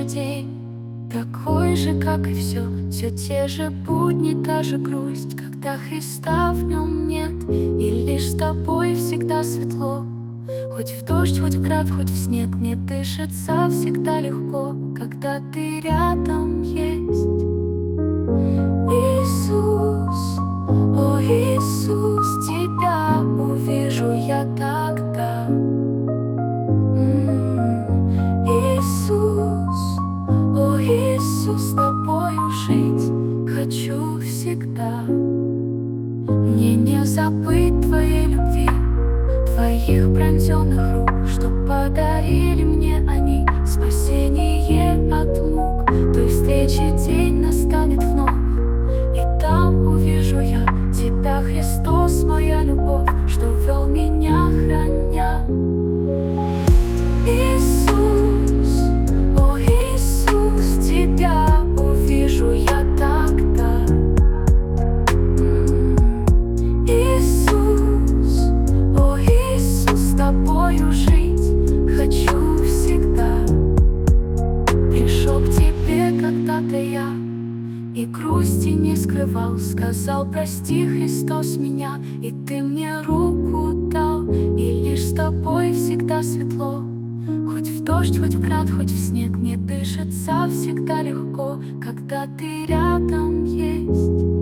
же день, такой же, как и все те же будни, та же грусть, когда Христа в нем нет, и лишь с тобой всегда светло. Хоть в дождь, хоть в град, хоть в снег, мне дышится всегда легко, когда ты рядом есть. Иисус, о Иисус, тебя увижу я тогда. Иисус, о Иисус, с тобою жить хочу всегда. Мне не забыть твоей любви, твоих пронзенных рук, что подарили мне они спасение от мук. Той встречи день настанет вновь, и там увижу я тебя, Христос, моя любовь, что вел меня, храня. Иисус, о Иисус, тебя увижу я тогда. Иисус, о Иисус, с тобою жить хочу всегда. Пришел к тебе когда-то я, и грусти не скрывал, сказал: прости, Христос, меня, и ты мне руку дал, и лишь с тобой всегда светло. Хоть в дождь, хоть в град, хоть в снег, мне дышится всегда легко, когда ты рядом есть.